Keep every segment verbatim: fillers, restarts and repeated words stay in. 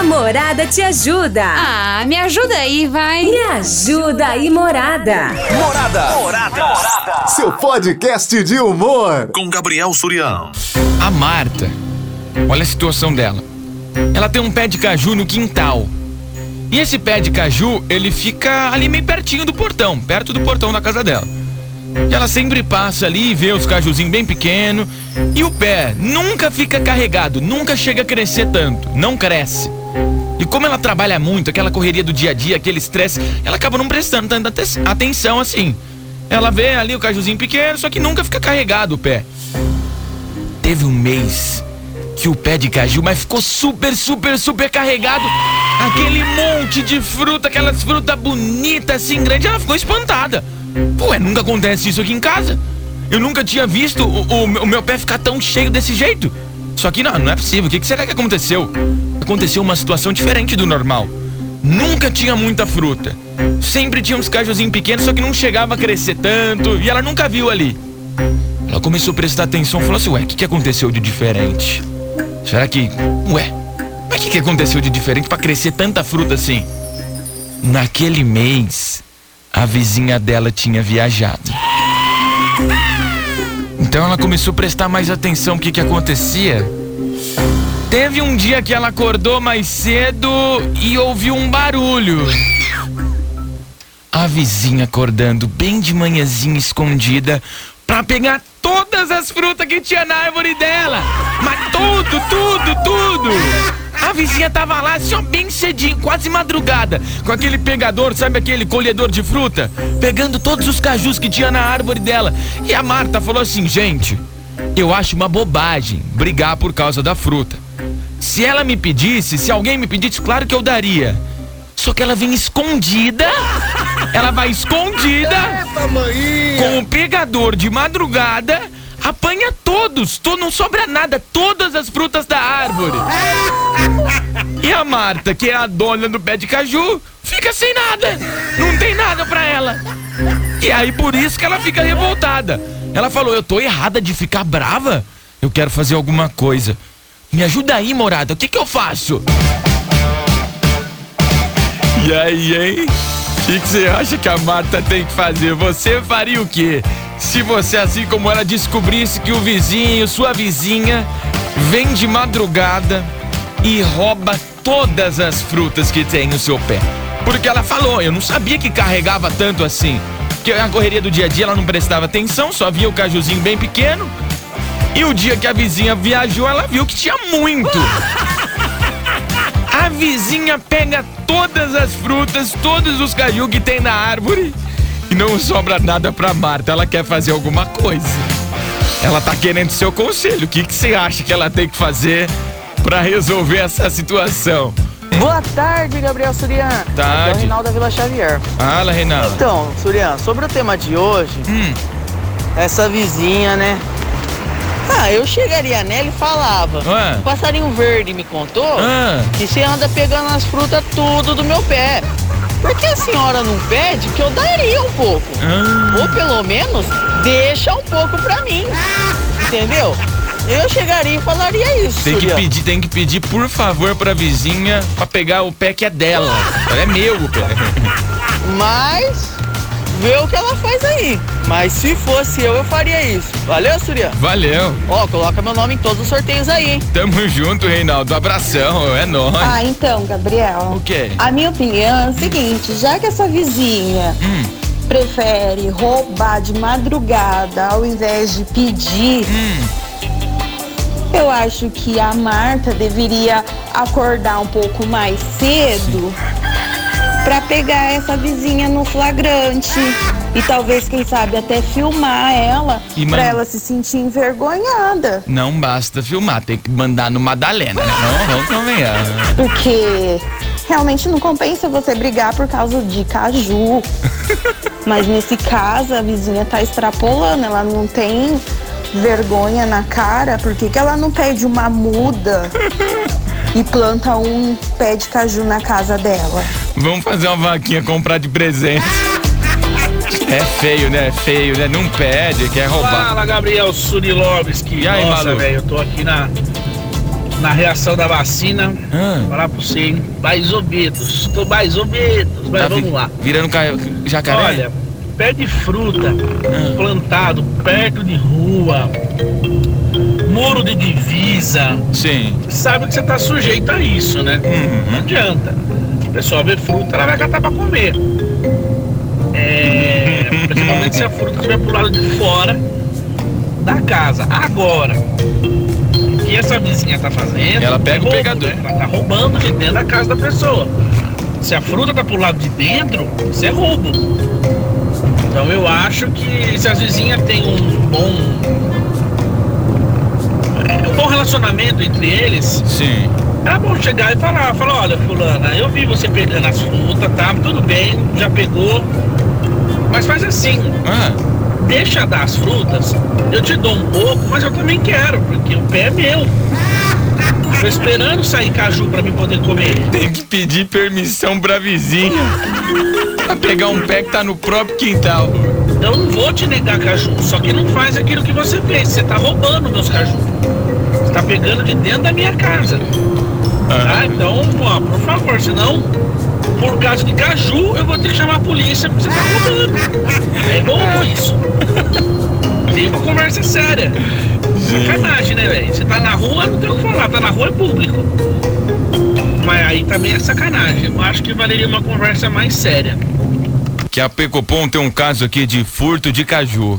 Morada te ajuda. Ah, me ajuda aí, vai. Me ajuda aí, Morada. Morada. Morada. Morada. Seu podcast de humor. Com Gabriel Surião. A Marta, olha a situação dela. Ela tem um pé de caju no quintal. E esse pé de caju, ele fica ali meio pertinho do portão, perto do portão da casa dela. E ela sempre passa ali e vê os cajuzinhos bem pequenos. E o pé nunca fica carregado, nunca chega a crescer tanto, não cresce. E como ela trabalha muito, aquela correria do dia a dia, aquele estresse, ela acaba não prestando tanta atenção assim. Ela vê ali o cajuzinho pequeno, só que nunca fica carregado o pé. Teve um mês que o pé de caju, mas ficou super, super, super carregado. Aquele monte de fruta, aquelas frutas bonitas assim, grandes, ela ficou espantada. Pô, nunca acontece isso aqui em casa. Eu nunca tinha visto o, o, o meu pé ficar tão cheio desse jeito. Só que não, não é possível. O que, que será que aconteceu? Aconteceu uma situação diferente do normal. Nunca tinha muita fruta. Sempre tinha uns cajuzinhos pequenos, só que não chegava a crescer tanto. E ela nunca viu ali. Ela começou a prestar atenção e falou assim: ué, o que, que aconteceu de diferente? Será que... Ué, mas o que, que aconteceu de diferente pra crescer tanta fruta assim? Naquele mês, a vizinha dela tinha viajado. Então ela começou a prestar mais atenção. O que que acontecia? Teve um dia que ela acordou mais cedo e ouviu um barulho. A vizinha acordando bem de manhãzinha, escondida, pra pegar todas as frutas que tinha na árvore dela. Mas tudo, tudo, tudo. A vizinha tava lá, assim, ó, bem cedinho, quase madrugada, com aquele pegador, sabe aquele colhedor de fruta? Pegando todos os cajus que tinha na árvore dela. E a Marta falou assim: gente, eu acho uma bobagem brigar por causa da fruta. Se ela me pedisse, se alguém me pedisse, claro que eu daria. Só que ela vem escondida. Ela vai escondida com o pegador de madrugada, apanha todos, to, não sobra nada, todas as frutas da árvore. E a Marta, que é a dona do pé de caju, fica sem nada, não tem nada pra ela. E aí por isso que ela fica revoltada. Ela falou: eu tô errada de ficar brava? Eu quero fazer alguma coisa. Me ajuda aí, Morada, o que que eu faço? E aí, hein? O que que você acha que a Marta tem que fazer? Você faria o quê? Se você, assim como ela, descobrisse que o vizinho, sua vizinha, vem de madrugada e rouba todas as frutas que tem no seu pé. Porque ela falou: eu não sabia que carregava tanto assim. Porque a correria do dia a dia ela não prestava atenção, só via o cajuzinho bem pequeno. E o dia que a vizinha viajou, ela viu que tinha muito. A vizinha pega todas as frutas, todos os caju que tem na árvore, e não sobra nada pra Marta. Ela quer fazer alguma coisa. Ela tá querendo seu conselho. O que que você acha que ela tem que fazer pra resolver essa situação? Boa tarde, Gabriel Surian. Tarde. É o Reinaldo da Vila Xavier. Fala, Reinaldo. Então, Surian, sobre o tema de hoje, Hum. essa vizinha, né? Ah, eu chegaria nela e falava: Ué? o passarinho verde me contou Ah. que você anda pegando as frutas tudo do meu pé. Por que a senhora não pede que eu daria um pouco? Ah. Ou pelo menos deixa um pouco pra mim. Entendeu? Eu chegaria e falaria isso. Tem que Surian. pedir, tem que pedir, por favor, pra vizinha pra pegar o pé que é dela. É meu o pé. Mas vê o que ela faz aí. Mas se fosse eu, eu faria isso. Valeu, Surian? Valeu. Ó, coloca meu nome em todos os sorteios aí, hein? Tamo junto, Reinaldo. Abração, é nóis. Ah, então, Gabriel. O quê? A minha opinião é o seguinte: já que essa vizinha Hum. prefere roubar de madrugada ao invés de pedir, Hum. eu acho que a Marta deveria acordar um pouco mais cedo pra pegar essa vizinha no flagrante. E talvez, quem sabe, até filmar ela, E pra man- ela se sentir envergonhada. Não basta filmar, tem que mandar no Madalena, né? Não, vamos convenhar. Porque realmente não compensa você brigar por causa de caju. Mas nesse caso, a vizinha tá extrapolando, ela não tem vergonha na cara. Por que que ela não pede uma muda e planta um pé de caju na casa dela? Vamos fazer uma vaquinha, comprar de presente. É feio, né? É feio, né? Não pede, quer roubar. Fala, Gabriel Surilovski. E aí, Nossa, Malu? velho, eu tô aqui na na reação da vacina, Ah. vou falar pra você, hein? Mais ou menos, tô mais ou menos, mas Tá vamos vi- lá. Virando ca... jacaré? Olha, pé de fruta Ah. plantado perto de rua, muro de divisa, Sim. sabe que você tá sujeito a isso, né? Uhum. Não adianta. A pessoa vê fruta, ela vai catar pra comer. É, principalmente se a fruta estiver pro lado de fora da casa. Agora, o que essa vizinha tá fazendo? Ela pega é o roubo, pegador. né? Ela tá roubando de dentro da casa da pessoa. Se a fruta tá pro lado de dentro, isso é roubo. Então eu acho que se as vizinhas têm um bom é, um bom relacionamento entre eles, Sim. era bom chegar e falar, falar, olha, fulana, eu vi você pegando as frutas, tá? Tudo bem, já pegou. Mas faz assim, Ah. deixa dar as frutas, eu te dou um pouco, mas eu também quero, porque o pé é meu. Tô esperando sair caju pra mim poder comer. Tem que pedir permissão pra vizinha pra pegar um pé que tá no próprio quintal. Eu não vou te negar caju, só que não faz aquilo que você fez. Você tá roubando meus caju. Você tá pegando de dentro da minha casa. Tá? Então, ó, por favor, senão, por causa de caju, eu vou ter que chamar a polícia porque você tá roubando. É roubo isso. Tem uma conversa séria. Sacanagem, né, velho? Você tá na rua, não tem o que falar. Tá na rua é público. Mas aí também é sacanagem. Eu acho que valeria uma conversa mais séria. Que a Pecopom tem um caso aqui de furto de caju.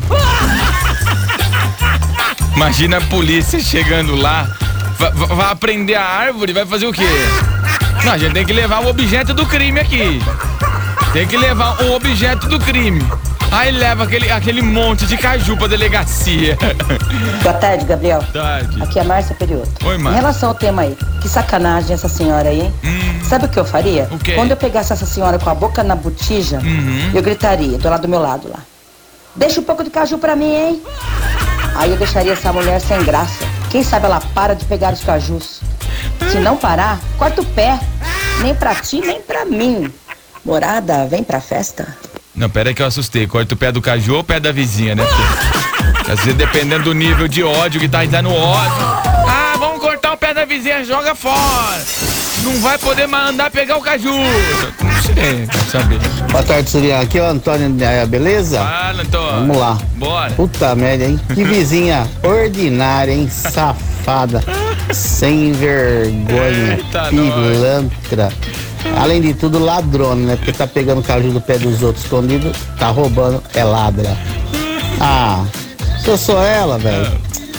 Imagina a polícia chegando lá, vai, vai aprender a árvore, vai fazer o quê? Não, a gente tem que levar o objeto do crime aqui. Tem que levar o objeto do crime. Aí leva aquele, aquele monte de caju pra delegacia. Boa tarde, Gabriel. Tarde. Aqui é a Márcia Perioto. Oi, Em Márcia. relação ao tema aí, que sacanagem essa senhora aí, hein? Hum. Sabe o que eu faria? O quê? Quando eu pegasse essa senhora com a boca na botija, Uhum. eu gritaria, do lado do meu lado lá. Deixa um pouco de caju pra mim, hein? Aí eu deixaria essa mulher sem graça. Quem sabe ela para de pegar os cajus. Se não parar, corta o pé. Nem pra ti, nem pra mim. Morada, vem pra festa. Não, pera aí que eu assustei. Corta o pé do caju ou o pé da vizinha, né? Porque, às vezes, dependendo do nível de ódio que tá dando ódio. Ah, vamos cortar o pé da vizinha, joga fora. Não vai poder mais andar pegar o caju. Não sei, quer saber. Boa tarde, Surian. Aqui é o Antônio, beleza? Fala, Antônio. Vamos lá. Bora. Puta merda, hein? Que vizinha ordinária, hein? Safada. Sem vergonha. Eita, Pilantra. Além de tudo, ladrona, né? Porque tá pegando caju do pé dos outros escondido, tá roubando, é ladra. Ah, se eu sou ela, velho.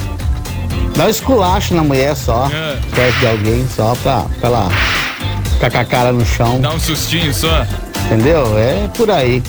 Dá um esculacho na mulher só, É. perto de alguém, só pra, pra ela ficar com a cara no chão. Dá um sustinho só. Entendeu? É por aí.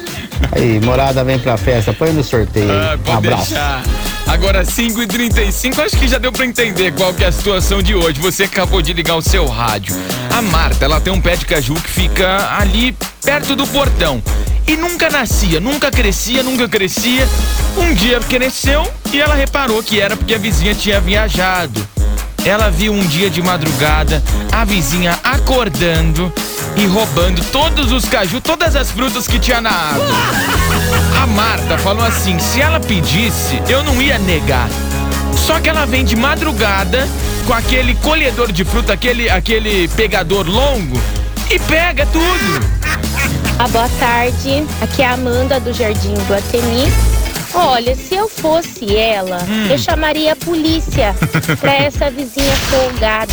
Aí, morada, vem pra festa, põe no sorteio. Ah, um pode abraço. deixar. Agora cinco e trinta e cinco, acho que já deu pra entender qual que é a situação de hoje. Você acabou de ligar o seu rádio. A Marta, ela tem um pé de caju que fica ali perto do portão. E nunca nascia, nunca crescia, nunca crescia. Um dia cresceu e ela reparou que era porque a vizinha tinha viajado. Ela viu um dia de madrugada a vizinha acordando e roubando todos os caju, todas as frutas que tinha na árvore. A Marta falou assim, se ela pedisse, eu não ia negar. Só que ela vem de madrugada com aquele colhedor de fruta, aquele, aquele pegador longo e pega tudo. Ah, boa tarde, aqui é a Amanda do Jardim do Ateni. Olha, se eu fosse ela, Hum. eu chamaria a polícia pra essa vizinha folgada.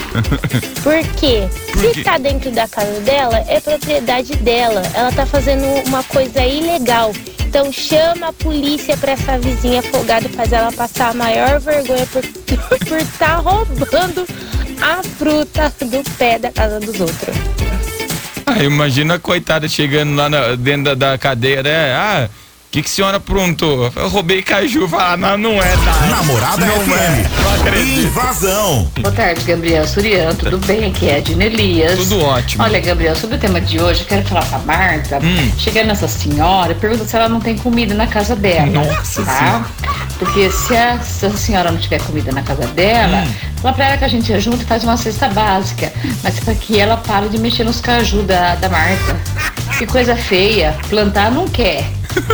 Por quê? Por Se quê? tá dentro da casa dela, é propriedade dela. Ela tá fazendo uma coisa ilegal. Então chama a polícia pra essa vizinha folgada, faz ela passar a maior vergonha por por tá roubando a fruta do pé da casa dos outros. Ah, imagina a coitada chegando lá na- dentro da, da cadeia, né? Ah, o que que a senhora aprontou? Eu roubei caju. Fala, não, não é, tá? Namorada Não F M. é, não acredito. Invasão. Boa tarde, Gabriel Surian, tudo bem? Aqui é a Dina Elias. Tudo ótimo. Olha, Gabriel, sobre o tema de hoje, eu quero falar pra Marta, Hum. chegando nessa senhora, pergunta se ela não tem comida na casa dela. Nossa tá? Senhora. Porque se a, se a senhora não tiver comida na casa dela, Hum. fala pra ela que a gente ia junto e faz uma cesta básica. Mas pra que ela pare de mexer nos caju da, da Marta. Que coisa feia, plantar não quer.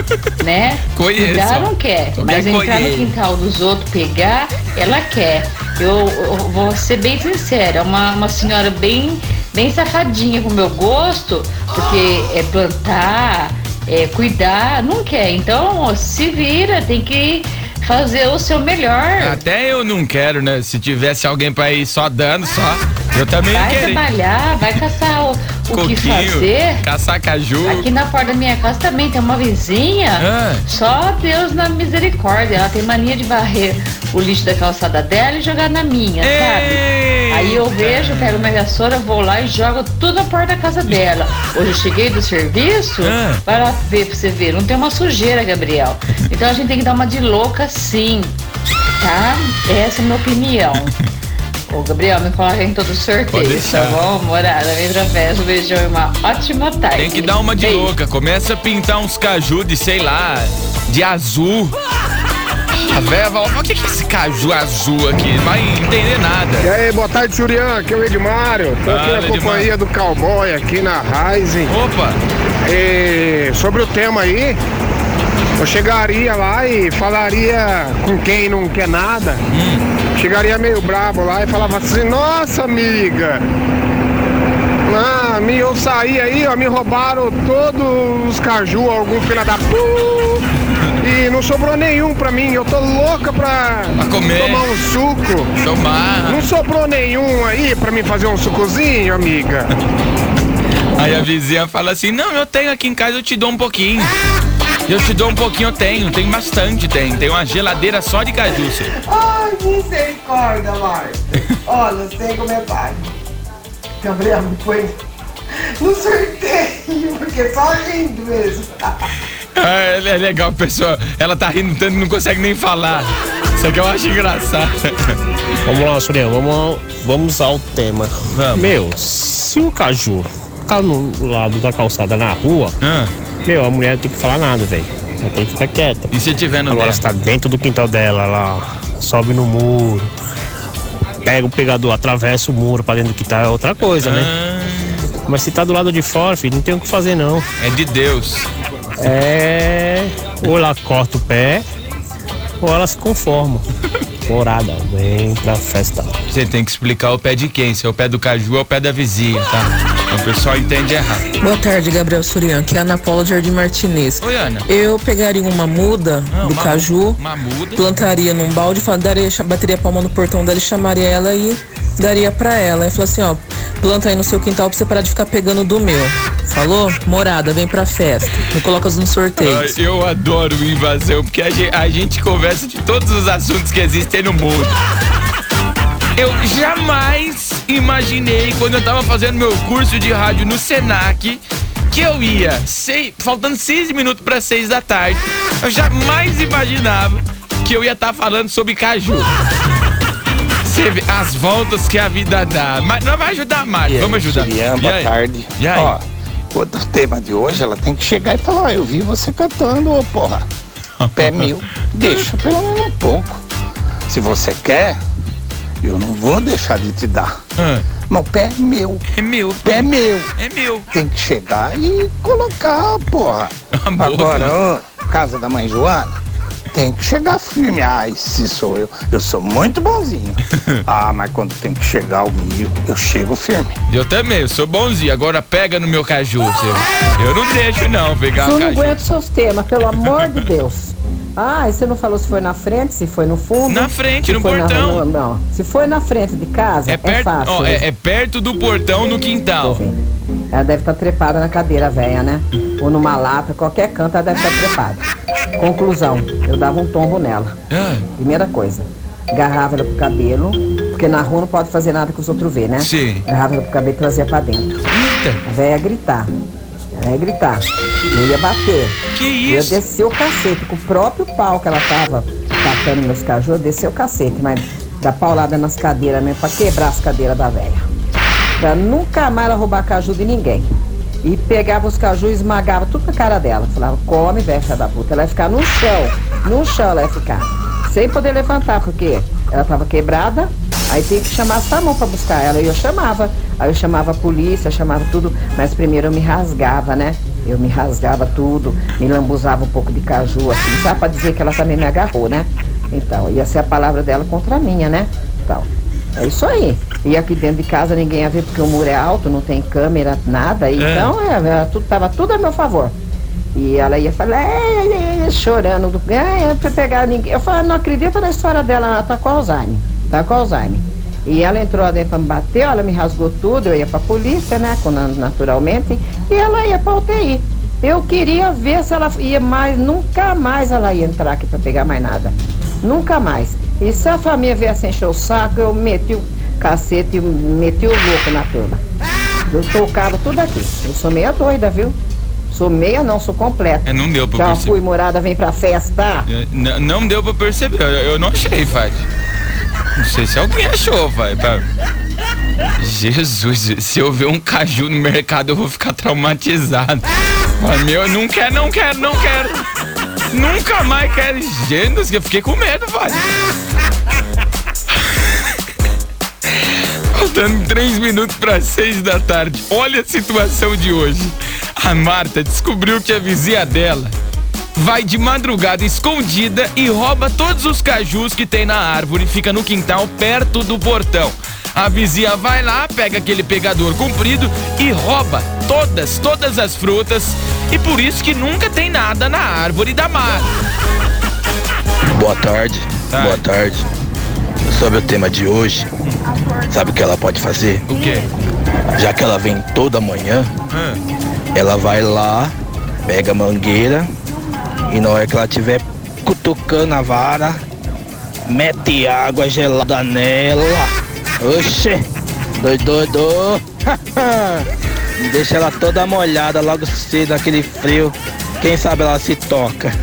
Né? Conheço. Cuidar não quer, Também mas entrar no conheço. quintal dos outros, pegar, ela quer. Eu, eu vou ser bem sincera, uma, uma senhora bem, bem safadinha com o meu gosto, porque é plantar, é cuidar, não quer. Então, se vira, tem que fazer o seu melhor. Até eu não quero, né? Se tivesse alguém pra ir só dando, só, eu também vai queria. Vai trabalhar, vai caçar o, o que fazer. Caçar caju. Aqui na porta da minha casa também tem uma vizinha, ah. Só Deus na misericórdia. Ela tem mania de varrer o lixo da calçada dela e jogar na minha, Ei. sabe? Aí eu vejo, pego minha vassoura, vou lá e jogo tudo na porta da casa dela. Hoje eu cheguei do serviço, ah. vai lá ver pra você ver, não tem uma sujeira, Gabriel. Então a gente tem que dar uma de louca sim, tá? Essa é a minha opinião. Ô, Gabriel, me coloca em todo o sorteio, tá bom? Morada, vem pra festa, um beijão e uma ótima tarde. Tem que dar uma de Beijo. louca, começa a pintar uns caju de, sei lá, de azul. A véia vai, o que é esse caju azul aqui? Não vai entender nada. E aí, boa tarde, Surian, aqui é o Edmário. Tô aqui na companhia do Cowboy, aqui na Rising. Opa! E sobre o tema aí, eu chegaria lá e falaria com quem não quer nada. Hum. Chegaria meio brabo lá e falava assim, nossa amiga, ah, me, eu saí aí, ó, me roubaram todos os caju, algum filho da puta. E não sobrou nenhum pra mim, eu tô louca pra, pra comer. tomar um suco. Tomar. Não sobrou nenhum aí pra mim fazer um sucozinho, amiga? Aí a vizinha fala assim, não, eu tenho aqui em casa, eu te dou um pouquinho. Eu te dou um pouquinho, eu tenho, tem bastante, tem. Tem uma geladeira só de caju. Ai, misericórdia, Marcos. Olha, sem comentário. Gabriel me foi no sorteio, porque só rindo mesmo. É, é legal, pessoal. Ela tá rindo tanto que não consegue nem falar. Isso aqui eu acho engraçado. Vamos lá, Surian, vamos, vamos ao tema. Vamos. Meu, se o caju ficar no lado da calçada na rua, ah. meu, a mulher não tem que falar nada, velho. Ela tem que ficar quieta. E se tiver no Agora dela? Você tá dentro do quintal dela, ela sobe no muro, pega o pegador, atravessa o muro pra dentro do quintal, é outra coisa, ah. né? Mas se tá do lado de fora, filho, não tem o que fazer, não. É de Deus. É... ou ela corta o pé, ou ela se conforma. Morada, vem pra festa. Você tem que explicar o pé de quem, se é o pé do caju ou o pé da vizinha, tá? O pessoal entende errado. Boa tarde, Gabriel Surian, aqui é a Ana Paula de Jardim Martinez. Oi, Ana. Eu pegaria uma muda ah, do uma, caju, uma muda. plantaria num balde, daria, bateria a palma no portão dela e chamaria ela e daria pra ela. E falou assim, ó, planta aí no seu quintal pra você parar de ficar pegando do meu. Falou? Morada, vem pra festa. Me coloca nos sorteios. Ah, eu adoro o Invasão, porque a gente, a gente conversa de todos os assuntos que existem no mundo. Eu jamais imaginei, quando eu tava fazendo meu curso de rádio no Senac, que eu ia, seis, faltando seis minutos para seis da tarde, eu jamais imaginava que eu ia estar tá falando sobre caju. Você vê as voltas que a vida dá. Mas não vai ajudar mais, vamos ajudar. Juliana, boa aí? tarde. E aí? Ó, o tema de hoje, ela tem que chegar e falar, ó, eu vi você cantando, ô porra. Pé meu, deixa pelo menos um pouco. Se você quer, eu não vou deixar de te dar. Ah. Mas o pé é meu. É meu. Pé é meu. É meu. Tem que chegar e colocar, porra. Agora, ó, casa da mãe Joana, tem que chegar firme. Ah, esse sou eu. Eu sou muito bonzinho. Ah, mas quando tem que chegar comigo, eu chego firme. Eu também, eu sou bonzinho. Agora pega no meu caju, seu. Eu não deixo não pegar o caju. Eu não aguento seus temas, pelo amor de Deus. Ah, e você não falou se foi na frente, se foi no fundo? Na frente, se no foi portão. Na, não, se foi na frente de casa, é, perto, é fácil. Ó, é, é perto do portão, no quintal. Ela deve estar trepada na cadeira velha, né? Ou numa lata, qualquer canto ela deve estar trepada. Conclusão, eu dava um tombo nela. Ah. Primeira coisa, agarrava ela pro cabelo, porque na rua não pode fazer nada que os outros vê, né? Sim. Agarrava ela pro cabelo e trazia pra dentro. Eita. A velha ia gritar. Ela ia gritar. Eu ia bater. Que isso? Eu ia descer o cacete, com o próprio pau que ela tava tacando meus cajus, eu descer o cacete, mas dar paulada nas cadeiras mesmo, pra quebrar as cadeiras da velha. Pra nunca mais ela roubar caju de ninguém. E pegava os cajus e esmagava tudo na cara dela. Falava, come, velha da puta. Ela ia ficar no chão. No chão ela ia ficar. Sem poder levantar, porque ela tava quebrada. Aí tem que chamar a SAMU pra buscar ela. E eu chamava. Aí eu chamava a polícia, chamava tudo. Mas primeiro eu me rasgava, né? Eu me rasgava tudo, me lambuzava um pouco de caju, assim. Sabe, pra dizer que ela também me agarrou, né? Então, ia ser a palavra dela contra a minha, né? Tal. É isso aí. E aqui dentro de casa ninguém ia ver porque o muro é alto, não tem câmera, nada. Então, é, era tudo, tava tudo a meu favor. E ela ia falar, é, é, é, chorando, do, é, pra pegar ninguém. Eu falei, não acredito na história dela, ela tá com Alzheimer. Tá com Alzheimer. E ela entrou dentro pra me bater, ela me rasgou tudo, eu ia pra polícia, né, naturalmente, e ela ia pra U T I. Eu queria ver se ela ia mais, nunca mais ela ia entrar aqui pra pegar mais nada. Nunca mais. E se a família viesse encher o saco, eu meti o cacete e meti o louco na turma. Eu tocava tudo aqui. Eu sou meia doida, viu? Sou meia, não, sou completa. É, não deu pra Já perceber. fui morada, vem pra festa. É, n- não deu pra perceber, eu, eu não achei, Fad. Não sei se alguém achou, vai. Pra... Jesus, se eu ver um caju no mercado eu vou ficar traumatizado. Ah, meu, não quero, não quero, não quero. Nunca mais quero. Gente, eu fiquei com medo, vai. Faltando três minutos para seis da tarde. Olha a situação de hoje. A Marta descobriu que a vizinha dela vai de madrugada escondida e rouba todos os cajus que tem na árvore, fica no quintal perto do portão. A vizinha vai lá, pega aquele pegador comprido e rouba todas, todas as frutas, e por isso que nunca tem nada na árvore da Marta. Boa tarde, Tá. boa tarde. Sobre o tema de hoje, sabe o que ela pode fazer? O quê? Já que ela vem toda manhã, ela vai lá, pega a mangueira e na hora que ela estiver cutucando a vara, mete água gelada nela. Oxê, doido, doido. Deixa ela toda molhada logo cedo naquele frio. Quem sabe ela se toca.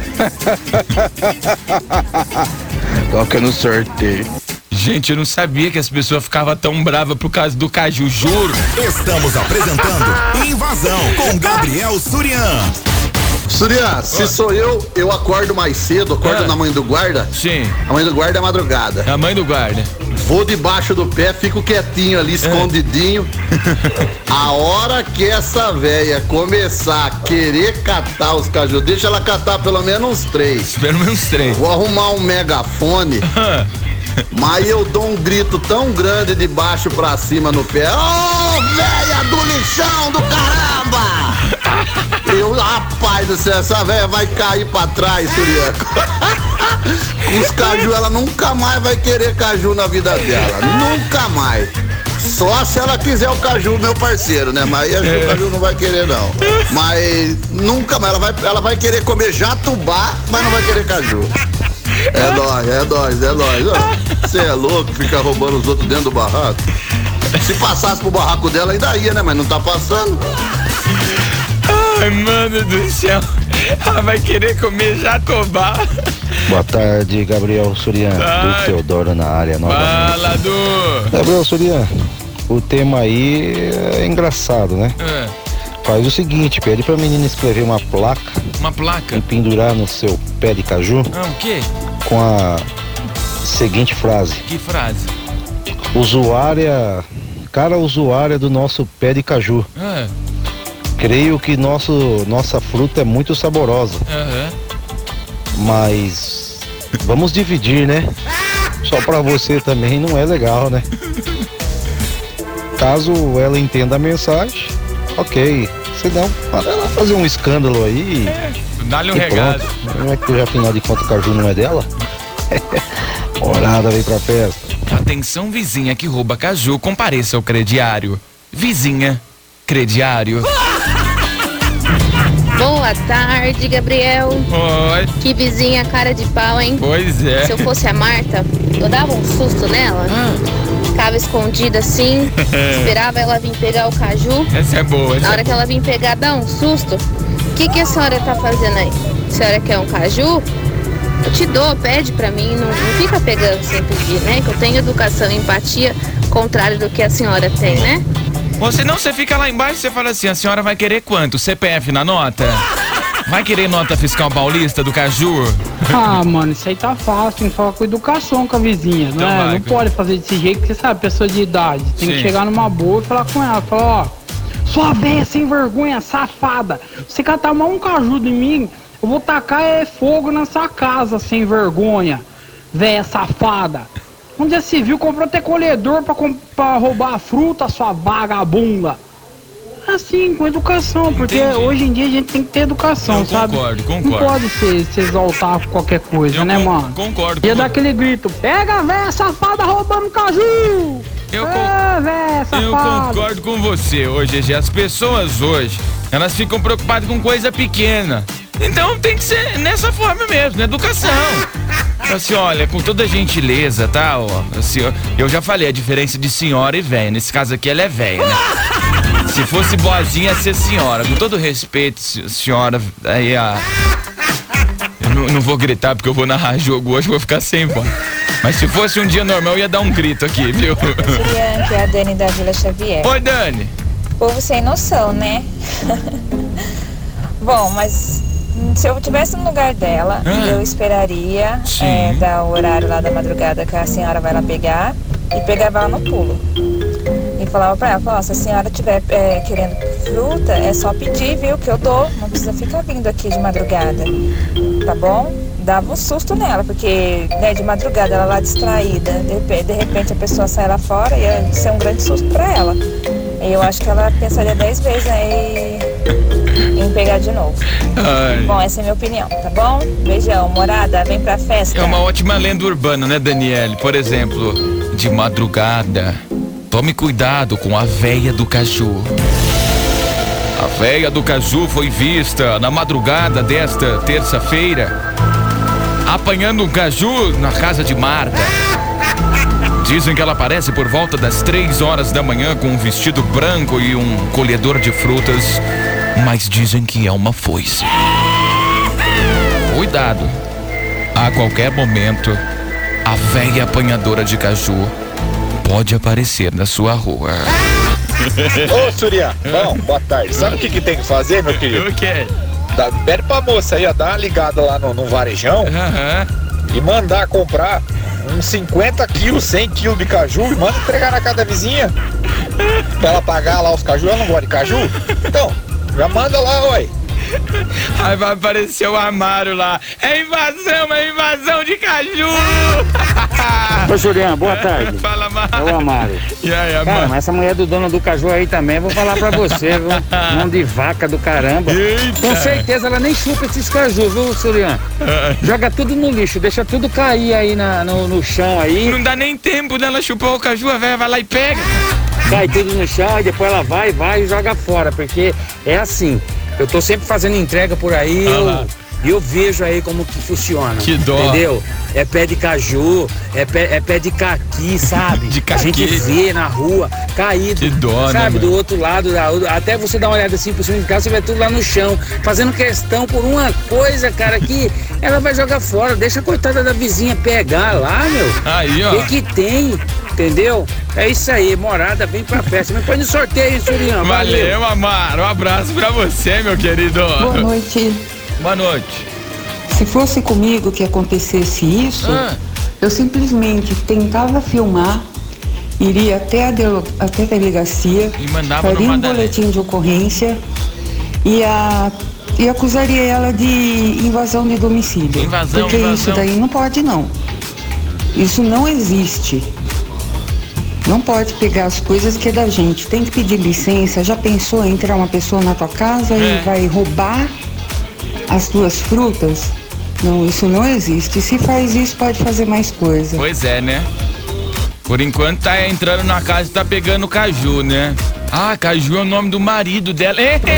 Toca no sorteio. Gente, eu não sabia que as pessoas ficavam tão bravas por causa do caju, juro. Estamos apresentando Invasão com Gabriel Surian. Surian, se sou eu, eu acordo mais cedo, acordo Ah. na mãe do guarda. Sim. A mãe do guarda é madrugada. A mãe do guarda. Vou debaixo do pé, fico quietinho ali, escondidinho. A hora que essa véia começar a querer catar os cajus, deixa ela catar pelo menos uns três. Pelo menos três. Vou arrumar um megafone. Mas eu dou um grito tão grande de baixo pra cima no pé. Ô, oh, véia do lixão do caramba! Eu, rapaz do céu, essa véia vai cair pra trás, Suriaco. Os caju, ela nunca mais vai querer caju na vida dela. Nunca mais. Só se ela quiser o caju, meu parceiro, né? Mas acho que o caju não vai querer, não. Mas nunca mais. Ela vai, ela vai querer comer jatubá, mas não vai querer caju. É nóis, é nóis, é nóis. Você é louco, fica roubando os outros dentro do barraco. Se passasse pro barraco dela, ainda ia, né? Mas não tá passando. Ai, mano do céu. Ela vai querer comer jatobá. Boa tarde, Gabriel Surian, Ai. do Teodoro na área novamente. Fala, Du. Gabriel Surian, o tema aí é engraçado, né? É. Faz o seguinte, pede pra menina escrever uma placa Uma placa? e pendurar no seu pé de caju Ah, o quê? com a seguinte frase: Que frase? usuária, cara usuária do nosso pé de caju. Ah, Creio que nosso, nossa fruta é muito saborosa, aham. mas vamos dividir, né? Só pra você também não é legal, né? Caso ela entenda a mensagem, ok. Se não, manda ela fazer um escândalo aí. Dá-lhe um e regado. pronto. Não é que já afinal de contas o caju não é dela? Morada, vem pra festa. Atenção, vizinha que rouba caju, compareça ao crediário. Vizinha, crediário. Boa tarde, Gabriel. Oi. Que vizinha cara de pau, hein? Pois é. Se eu fosse a Marta, eu dava um susto nela. Ficava escondida assim, esperava ela vir pegar o caju. Essa é boa. Essa Na hora é que ela vir pegar, dá um susto. O que, que a senhora tá fazendo aí? A senhora quer um caju? Eu te dou, pede pra mim, não, não fica pegando sem pedir, né? Que eu tenho educação e empatia, contrário do que a senhora tem, né? Ou senão você fica lá embaixo e você fala assim, a senhora vai querer quanto? C P F na nota? Vai querer nota fiscal paulista do caju? Ah, mano, isso aí tá fácil, tem que falar com educação com a vizinha, Então né? vai, Não cara. pode fazer desse jeito, porque você sabe, pessoa de idade. Tem Sim. que chegar numa boa e falar com ela, falar, ó, sua véia sem vergonha, safada, você catar mais um caju de mim, eu vou tacar é, fogo nessa casa sem vergonha, véia safada. Onde já se viu, comprou até colhedor pra, com, pra roubar a fruta, sua vagabunda. Assim, com educação, porque Entendi. hoje em dia a gente tem que ter educação, eu sabe? Concordo, concordo. Não pode se, se exaltar por qualquer coisa, eu né, con- mano? Concordo. Ia dar aquele grito, pega a véia safada roubando caju! Eu, é, con- véia safada! eu concordo com você hoje, G G. As pessoas hoje, elas ficam preocupadas com coisa pequena. Então tem que ser nessa forma mesmo, na educação. Assim, olha, com toda a gentileza, tá? Ó, assim, ó, eu já falei a diferença de senhora e velha. Nesse caso aqui, ela é velha, né? Se fosse boazinha, ia ser senhora. Com todo respeito, senhora, aí a... Eu não, não vou gritar porque eu vou narrar jogo hoje, eu vou ficar sem voz. Mas se fosse um dia normal, eu ia dar um grito aqui, viu? Juliana, que é a Dani da Vila Xavier. Oi, Dani. Povo sem noção, né? Bom, mas se eu estivesse no lugar dela, ah, eu esperaria é, dar o horário lá da madrugada que a senhora vai lá pegar e pegava ela no pulo. E falava pra ela, falava, se a senhora estiver é, querendo fruta, é só pedir, viu, que eu dou. Não precisa ficar vindo aqui de madrugada, tá bom? Dava um susto nela, porque né, de madrugada ela lá distraída, de, de repente a pessoa sai lá fora e ia ser um grande susto pra ela. E eu acho que ela pensaria dez vezes aí em pegar de novo. Ai. Bom, essa é a minha opinião, tá bom? Beijão, morada, vem pra festa. É uma ótima lenda urbana, né, Daniele? Por exemplo, de madrugada, tome cuidado com a véia do caju. A véia do caju foi vista na madrugada desta terça-feira apanhando um caju na casa de Marta. Dizem que ela aparece por volta das três horas da manhã com um vestido branco e um colhedor de frutas, mas dizem que é uma foice. Cuidado, a qualquer momento a véia apanhadora de caju pode aparecer na sua rua. Ô, Surya, bom, boa tarde. Sabe o que, que tem que fazer, meu querido? O quê? Dá, pede pra moça aí, ó, dar uma ligada lá no, no varejão uhum. e mandar comprar uns cinquenta quilos, cem quilos de caju e manda entregar na casa da vizinha pra ela pagar lá os caju. Ela não gosta de caju? Então, já manda lá, ué. Aí vai aparecer o Amaro lá. É invasão, é invasão de caju. Ô, Juliano, boa tarde. Fala, Amaro. É o Amaro. E aí, Amaro? Cara, mas essa mulher do dono do caju aí também, vou falar pra você, viu? Mão de vaca do caramba. Eita. Com certeza ela nem chupa esses caju, viu, Juliano? Joga tudo no lixo, deixa tudo cair aí na, no, no chão aí. Não dá nem tempo dela chupar o caju, a velha vai lá e pega. Cai tudo no chão e depois ela vai, vai e joga fora, porque é assim. Eu tô sempre fazendo entrega por aí, ah, eu, eu vejo aí como que funciona. Que dó. Entendeu? É pé de caju, é pé, é pé de caqui, sabe? De caqui. A gente vê na rua, caído. Que dó, sabe? né, Do outro lado, da, até você dar uma olhada assim por cima de casa, você vê tudo lá no chão, fazendo questão por uma coisa, cara, que ela vai jogar fora. Deixa a coitada da vizinha pegar lá, meu. Aí, ó. O que que tem? Entendeu? É isso aí, morada, vem pra festa. Me põe no sorteio, hein, Surião? Valeu, Valeu, Amaro. Um abraço pra você, meu querido. Boa noite. Boa noite. Se fosse comigo que acontecesse isso, ah. eu simplesmente tentava filmar, iria até a, dele, até a delegacia, e mandava faria um boletim de ocorrência e, a, e acusaria ela de invasão de domicílio. Invasão, porque invasão. Isso daí não pode, não. Isso não existe. Não pode pegar as coisas que é da gente. Tem que pedir licença. Já pensou em entrar uma pessoa na tua casa é. e vai roubar as tuas frutas? Não, isso não existe. Se faz isso, pode fazer mais coisa. Pois é, né? Por enquanto tá entrando na casa e tá pegando caju, né? Ah, caju é o nome do marido dela. Eita,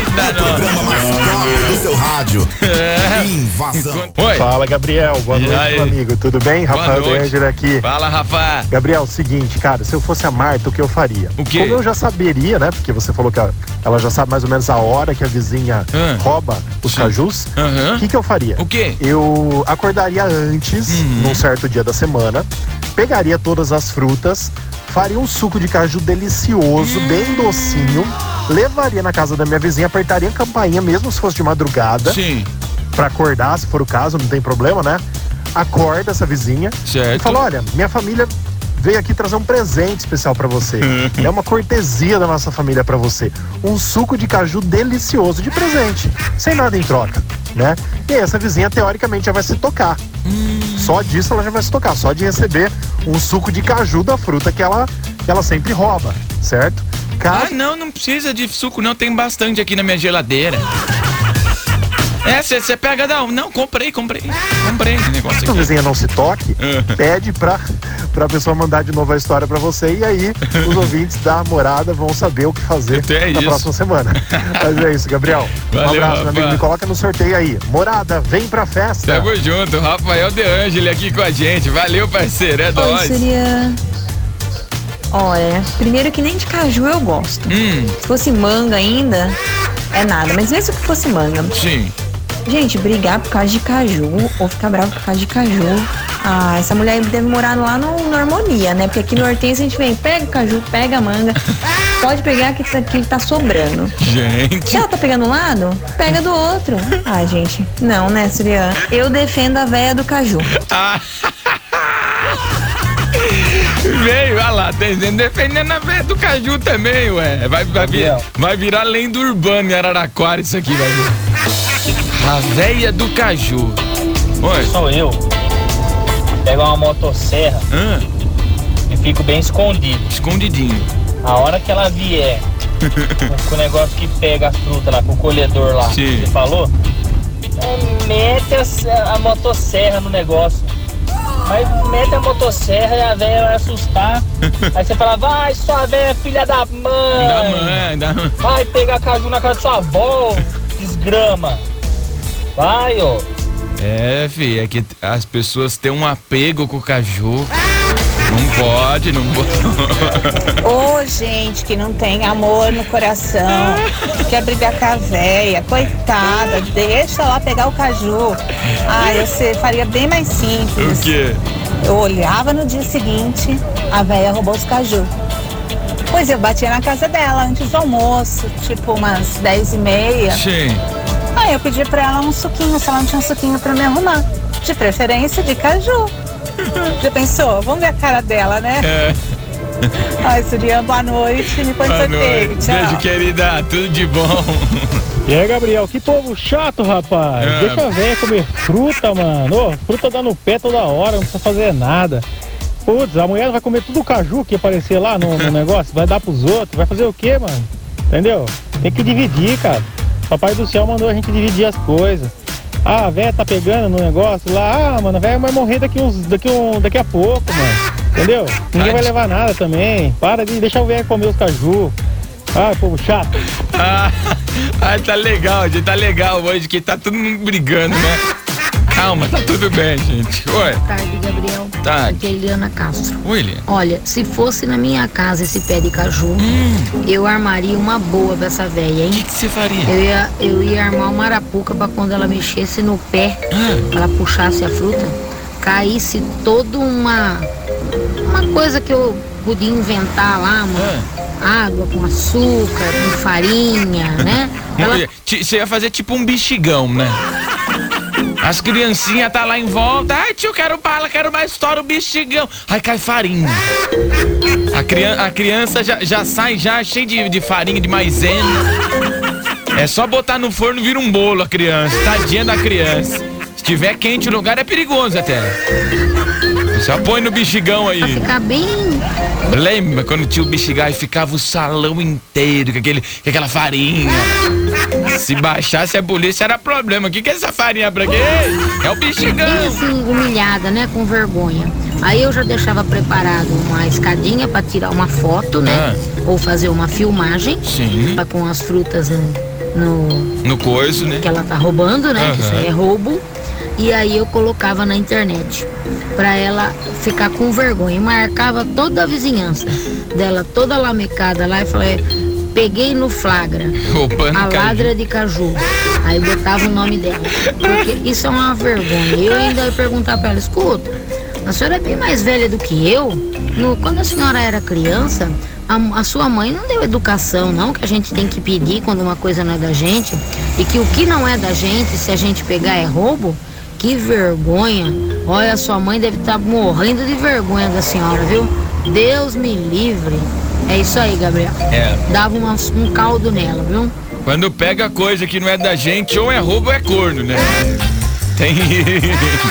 não. Do seu rádio. É. Invasão. Oi. Fala, Gabriel. Boa e noite, aí? meu amigo. Tudo bem? Boa Rafael noite. D'Angelo aqui. Fala, Rafa. Gabriel, seguinte, cara, se eu fosse a Marta, o que eu faria? O quê? Como eu já saberia, né? Porque você falou que ela, ela já sabe mais ou menos a hora que a vizinha ah. rouba os Sim. cajus. O uhum. que que eu faria? O quê? Eu acordaria antes, uhum. num certo dia da semana, pegaria todas as frutas, faria um suco de caju delicioso, hum. bem docinho, levaria na casa da minha vizinha, apertaria a campainha, mesmo se fosse de madrugada. Sim. Pra acordar, se for o caso, não tem problema, né? Acorda essa vizinha certo. e fala, olha, minha família veio aqui trazer um presente especial pra você. É uma cortesia da nossa família pra você. Um suco de caju delicioso de presente, sem nada em troca, né? E essa vizinha, teoricamente, já vai se tocar. Hum. Só disso ela já vai se tocar, só de receber um suco de caju da fruta que ela, que ela sempre rouba, certo? Caso... Ah, não, não precisa de suco não, tem bastante aqui na minha geladeira. É, você pega, não, não, comprei, comprei, comprei esse negócio aqui. Se a vizinha não se toque, pede pra, pra pessoa mandar de novo a história pra você e aí os ouvintes da Morada vão saber o que fazer é na isso. próxima semana. Mas é isso, Gabriel. Valeu, um abraço, meu amigo, rapaz. me coloca no sorteio aí. Morada, vem pra festa. Tamo junto, Rafael De Angeli aqui com a gente, valeu parceiro, é Oi, nóis. seria... Olha, primeiro que nem de caju eu gosto. Hum. Se fosse manga ainda, é nada, mas mesmo que fosse manga. Sim. Gente, brigar por causa de caju ou ficar bravo por causa de caju. Ah, essa mulher deve morar lá no, no Harmonia, né? Porque aqui no Hortência a gente vem, pega o caju, pega a manga, pode pegar que, tá, que tá sobrando. Gente. Se ela tá pegando um lado, pega do outro. Ah, gente, não, né, Surian? Eu defendo a véia do caju. Ah. Veio, olha lá, defendendo a véia do caju também, ué. Vai, vai, vir, vai virar lenda urbana em Araraquara isso aqui, vai ver. A véia do caju. Oi. Sou eu. Pego uma motosserra ah. e fico bem escondido. Escondidinho. A hora que ela vier com, com o negócio que pega a fruta lá, com o colhedor lá, Sim. você falou, é, mete a, a motosserra no negócio. Mas mete a motosserra e a véia vai assustar. Aí você fala, vai sua véia filha da mãe. Da mãe, da mãe. Vai pegar caju na casa da sua avó, desgrama. Vai, ó. É, filho, é que as pessoas têm um apego com o caju. Não pode, não pode. Ô, oh, gente que não tem amor no coração, quer brigar com a véia, coitada, deixa lá pegar o caju. Ah, você faria bem mais simples. O quê? Eu olhava no dia seguinte, a véia roubou os caju. Pois eu batia na casa dela antes do almoço, tipo umas dez e meia. Sim. Aí eu pedi pra ela um suquinho, se ela não tinha um suquinho pra me arrumar. De preferência de caju. Já pensou? Vamos ver a cara dela, né? É. Ai, Surian, boa noite. Me põe Boa sorteio. noite. Tchau. Beijo, querida. Tudo de bom. E aí, Gabriel, que povo chato, rapaz. É. Deixa a véia comer fruta, mano. Ô, fruta dá no pé toda hora, não precisa fazer nada. Putz, a mulher vai comer tudo o caju que aparecer lá no, no negócio, vai dar pros outros, vai fazer o quê, mano? Entendeu? Tem que dividir, cara. Papai do céu mandou a gente dividir as coisas. Ah, a véia tá pegando no negócio lá, ah, mano, a véia vai morrer daqui, uns, daqui, um, daqui a pouco, mano. Entendeu? Ninguém vai levar nada também. Para de deixar o velho comer os caju. Ah, povo chato. Ah, ah, tá legal, gente, tá legal hoje, que tá todo mundo brigando, né? Calma, tá tudo bem, gente. Oi. Boa tarde, Gabriel. Tá. Aqui é Eliana Castro. Oi, Eliana. Olha, se fosse na minha casa esse pé de caju, hum. eu armaria uma boa pra essa velha, hein? O que você faria? Eu ia, eu ia armar uma arapuca pra quando ela mexesse no pé, hum. ela puxasse a fruta, caísse toda uma... uma coisa que eu podia inventar lá, uma hum. água com açúcar, com farinha, né? Ela... Você ia fazer tipo um bexigão, né? As criancinhas tá lá em volta. Ai, tio, quero bala, quero mais história, o bexigão. Ai, cai farinha. A, crian a criança já, já sai já cheia de, de farinha, de maisena. É só botar no forno, vira um bolo a criança. Tadinha da criança. Se tiver quente o lugar, é perigoso até. Só põe no bexigão aí. Pra ficar bem... Lembra quando tinha o bexigão e ficava o salão inteiro com, aquele, com aquela farinha? Se baixasse a polícia era problema. O que, que é essa farinha pra quê? É o bexigão. Bem assim, humilhada, né? Com vergonha. Aí eu já deixava preparado uma escadinha pra tirar uma foto, né? Ah. Ou fazer uma filmagem. Sim. Com as frutas no... No, no coiso, né? Que ela tá roubando, né? Uhum. Que isso aí é roubo. E aí eu colocava na internet pra ela ficar com vergonha. E marcava toda a vizinhança dela, toda lamecada lá, e falei, peguei no flagra Opa, a ladra caju. de caju. Aí botava o nome dela. Porque isso é uma vergonha. Eu ainda ia perguntar pra ela, escuta, a senhora é bem mais velha do que eu. No, quando a senhora era criança, a, a sua mãe não deu educação, não, que a gente tem que pedir quando uma coisa não é da gente. E que o que não é da gente, se a gente pegar é roubo. Que vergonha. Olha, sua mãe deve estar morrendo de vergonha da senhora, viu? Deus me livre. É isso aí, Gabriel. É. Dava uma, um caldo nela, viu? Quando pega coisa que não é da gente, ou é roubo ou é corno, né? Tem...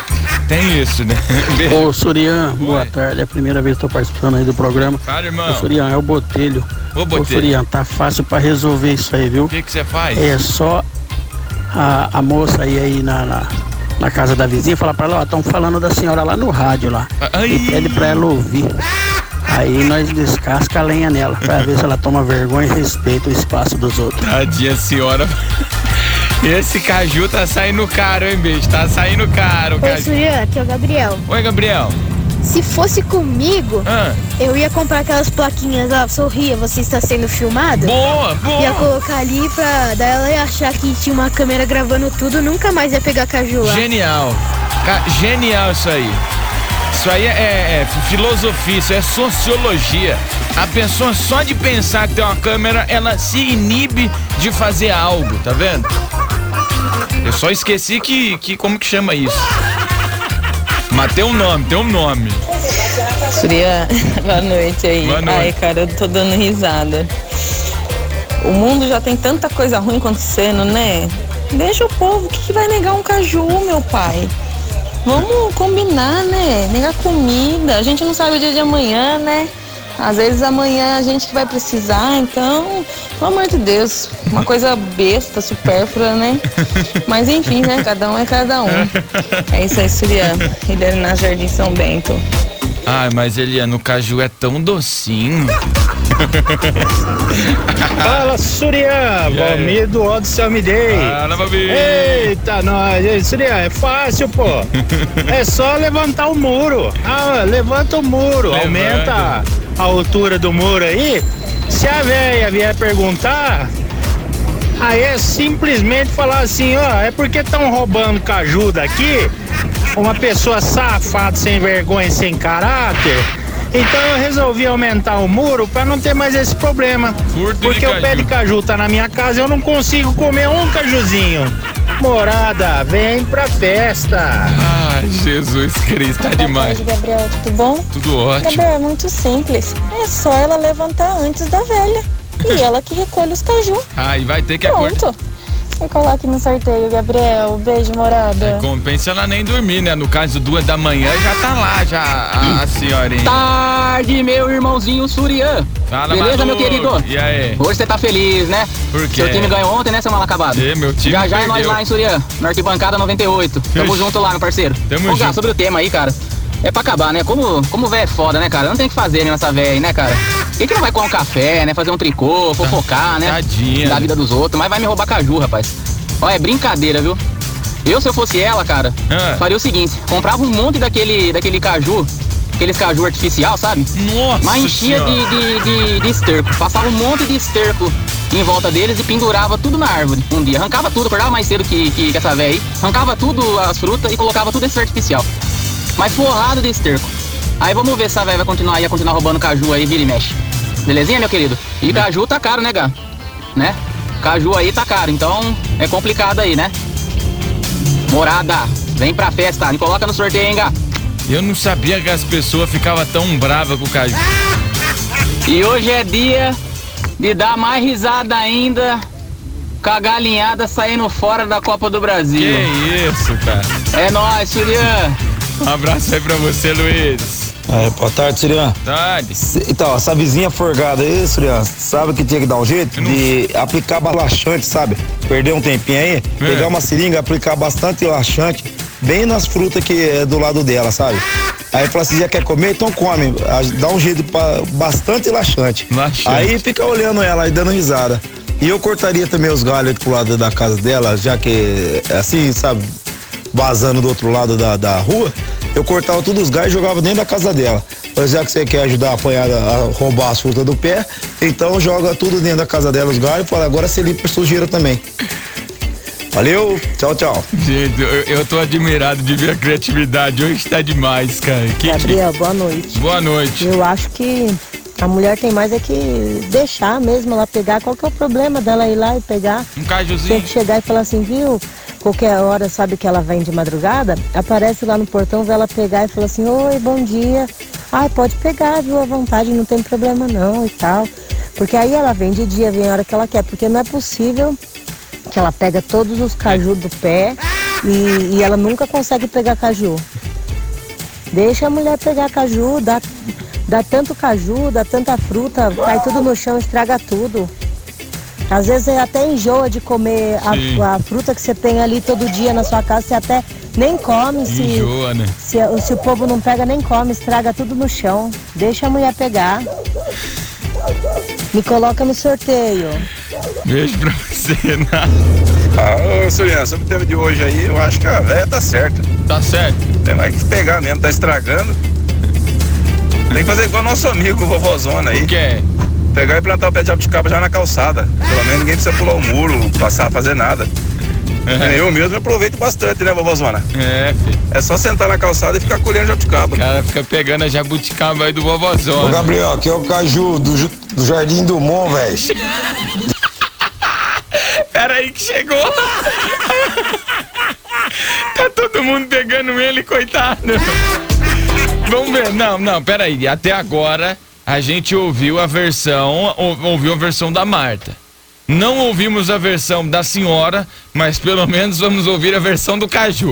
tem isso, né? Ô, Surian, boa tarde. É a primeira vez que tô participando aí do programa. Fala, irmão. Ô, Surian, é o Botelho. Ô, Botelho. Ô, Surian, tá fácil pra resolver isso aí, viu? O que que você faz? É só a, a moça aí, aí na, na, na casa da vizinha falar pra ela, ó, estão falando da senhora lá no rádio lá. Ai. E pede pra ela ouvir. Aí nós descasca a lenha nela, pra ver se ela toma vergonha e respeita o espaço dos outros. Tadinha senhora. Esse caju tá saindo caro, hein, bicho? Tá saindo caro, Oi, caju. Surian, aqui é o Gabriel. Oi, Gabriel. Se fosse comigo, ah. eu ia comprar aquelas plaquinhas, ó, sorria, você está sendo filmado. Boa, boa. Ia colocar ali pra daí ela ia achar que tinha uma câmera gravando tudo, nunca mais ia pegar caju lá. Genial. Ca- Genial isso aí. Isso aí é, é filosofia, isso é sociologia. A pessoa só de pensar que tem uma câmera, ela se inibe de fazer algo, tá vendo? Eu só esqueci que, que como que chama isso. Mas tem um nome, tem um nome. Surian, boa noite aí. Boa noite. Ai, cara, eu tô dando risada. O mundo já tem tanta coisa ruim acontecendo, né? Deixa o povo, o que, que vai negar um caju, meu pai? Vamos combinar, né? Negar comida. A gente não sabe o dia de amanhã, né? Às vezes amanhã a gente que vai precisar, então, pelo amor de Deus, uma coisa besta, supérflua, né? Mas enfim, né? Cada um é cada um. É isso aí, Surian. Ele na Jardim São Bento. Ai, mas Eliana, o caju é tão docinho. Fala, Surian, Valmir do Ó do Céu Me Dei. Fala, Valmir. Eita, nós. Ei, Surian, é fácil, pô. É só levantar o muro. Ah, levanta o muro, Levanta. aumenta a altura do muro aí. Se a véia vier perguntar, aí é simplesmente falar assim, ó, é porque estão roubando caju daqui, uma pessoa safada, sem vergonha, sem caráter. Então eu resolvi aumentar o muro pra não ter mais esse problema. Curto porque o pé de caju tá na minha casa e eu não consigo comer um cajuzinho. Morada, vem pra festa. Ai, Jesus Cristo, tá demais. Boa tarde, Gabriel, tudo bom? Tudo ótimo. Gabriel, é muito simples. É só ela levantar antes da velha. E ela que recolhe os caju. Ah, e vai ter que acordar. Pronto. E coloque no sorteio, Gabriel. Beijo, morada. Compensa ela nem dormir, né? No caso, duas da manhã já tá lá, já a, a senhorinha. Tarde, meu irmãozinho Surian. Fala, beleza, Manu? meu querido? E aí? Hoje você tá feliz, né? Por quê? Seu time ganhou ontem, né, seu mal acabado? É, meu time Já já é nós perdeu. lá em Surian, na arquibancada noventa e oito. Tamo Ixi. junto lá, meu parceiro. Tamo Ô, Gá, junto. sobre o tema aí, cara. É pra acabar, né? Como, como véia é foda, né, cara? Não tem o que fazer, né, nessa véia aí, né, cara? Quem que não vai coar um café, né? Fazer um tricô, fofocar, né? Tadinha. Da vida dos outros, mas vai me roubar caju, rapaz. Olha, é brincadeira, viu? Eu, se eu fosse ela, cara, Ah. faria o seguinte, comprava um monte daquele, daquele caju, aqueles caju artificial, sabe? Nossa Mas enchia de, de, de, de esterco, passava um monte de esterco em volta deles e pendurava tudo na árvore um dia. Arrancava tudo, acordava mais cedo que, que, que essa véia aí, arrancava tudo as frutas e colocava tudo esse artificial. Mas forrado de esterco. Aí vamos ver se a véia vai continuar, ia continuar roubando caju aí, vira e mexe. Belezinha, meu querido? E caju tá caro, né, Gá? Né? Caju aí tá caro, então é complicado aí, né? Morada, vem pra festa, me coloca no sorteio, hein, Gá? Eu não sabia que as pessoas ficavam tão bravas com o caju. E hoje é dia de dar mais risada ainda com a galinhada saindo fora da Copa do Brasil. Que isso, cara. É nóis, Surian. Um abraço aí pra você, Luiz. É, boa tarde, Surian. Tarde. Então, essa vizinha forgada aí, Surian, sabe que tinha que dar um jeito de aplicar laxante, sabe? Perder um tempinho aí, pegar uma seringa, aplicar bastante laxante, bem nas frutas que é do lado dela, sabe? Aí fala assim, já quer comer? Então come. Dá um jeito pra bastante laxante. Laxante. Aí fica olhando ela e dando risada. E eu cortaria também os galhos aqui pro lado da casa dela, já que, assim, sabe, vazando do outro lado da, da rua, eu cortava todos os galhos e jogava dentro da casa dela. Mas já que você quer ajudar a apanhar, a roubar as frutas do pé, então joga tudo dentro da casa dela, os galhos, e fala, agora você limpa a sujeira também. Valeu, tchau, tchau. Gente, eu, eu tô admirado de ver a criatividade. Hoje tá demais, cara. Que Gabriel, boa noite. Boa noite. Eu acho que a mulher tem mais é que deixar mesmo ela pegar. Qual que é o problema dela ir lá e pegar? Um cajuzinho. Tem que chegar e falar assim, viu? Qualquer hora, sabe que ela vem de madrugada, aparece lá no portão, vê ela pegar e fala assim, oi, bom dia. Ai, pode pegar, viu, à vontade, não tem problema não e tal. Porque aí ela vem de dia, vem a hora que ela quer, porque não é possível que ela pega todos os caju do pé e, e ela nunca consegue pegar caju. Deixa a mulher pegar caju, dá, dá tanto caju, dá tanta fruta, cai tudo no chão, estraga tudo. Às vezes você até enjoa de comer a, a fruta que você tem ali todo dia na sua casa, você até nem come. Se, Enjoa, né? se, se o povo não pega, nem come, estraga tudo no chão. Deixa a mulher pegar. Me coloca no sorteio. Beijo pra você, Renato. Ah, ô Surian, sobre o tema de hoje aí, eu acho que a véia tá certa. Tá certo. Tem mais que pegar mesmo, tá estragando. Tem que fazer igual nosso amigo, o vovózona aí. O que é? Pegar e plantar o pé de jabuticaba já na calçada. Pelo menos ninguém precisa pular o muro, passar a fazer nada. É. Eu mesmo aproveito bastante, né, vovózona? É, filho. É só sentar na calçada e ficar colhendo jabuticaba. O cara fica pegando a jabuticaba aí do vovózona. Ô, Gabriel, aqui é o caju do, do Jardim do Mon, velho. Pera aí que chegou. Tá todo mundo pegando ele, coitado. Vamos ver. Não, não, pera aí. Até agora a gente ouviu a versão, ou, ouviu a versão da Marta. Não ouvimos a versão da senhora, mas pelo menos vamos ouvir a versão do Caju.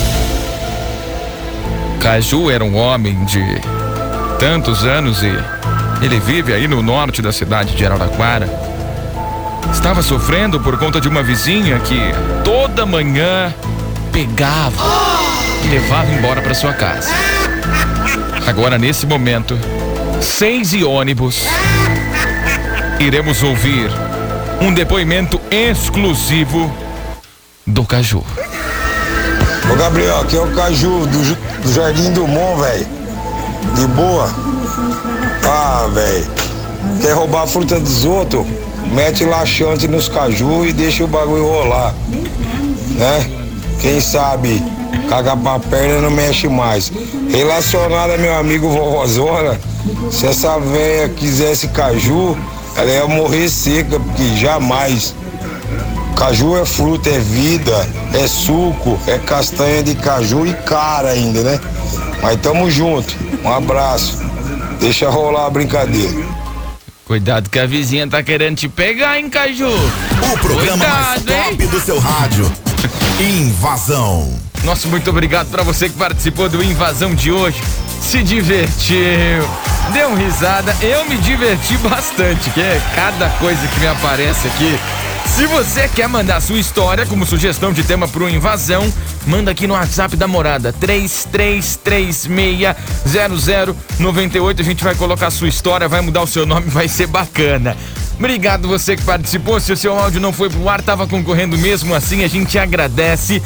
Caju era um homem de tantos anos e ele vive aí no norte da cidade de Araraquara. Estava sofrendo por conta de uma vizinha que toda manhã pegava e levava embora para sua casa. Agora, nesse momento, seis e ônibus, iremos ouvir um depoimento exclusivo do Caju. Ô Gabriel, aqui é o Caju do, do Jardim do Mon, velho. De boa. Ah, velho. Quer roubar a fruta dos outros? Mete laxante nos caju e deixa o bagulho rolar. Né? Quem sabe cagar pra perna não mexe mais. Relacionado a meu amigo vovózona, se essa velha quisesse caju, ela ia morrer seca, porque jamais. Caju é fruta, é vida, é suco, é castanha de caju e cara ainda, né? Mas tamo junto. Um abraço. Deixa rolar a brincadeira. Cuidado que a vizinha tá querendo te pegar, hein, Caju? O programa mais top do seu rádio. Invasão. Nossa, muito obrigado pra você que participou do Invasão de hoje. Se divertiu, deu uma risada. Eu me diverti bastante, que é cada coisa que me aparece aqui. Se você quer mandar sua história como sugestão de tema pro Invasão, manda aqui no WhatsApp da Morada, três três três seis zero zero nove oito. A gente vai colocar a sua história, vai mudar o seu nome, vai ser bacana. Obrigado você que participou. Se o seu áudio não foi pro ar, tava concorrendo mesmo assim, a gente agradece.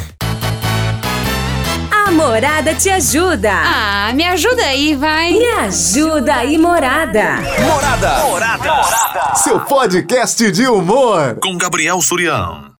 A Morada te ajuda. Ah, me ajuda aí, vai. Me ajuda aí, Morada. Morada. Morada. Morada. Seu podcast de humor. Com Gabriel Surian.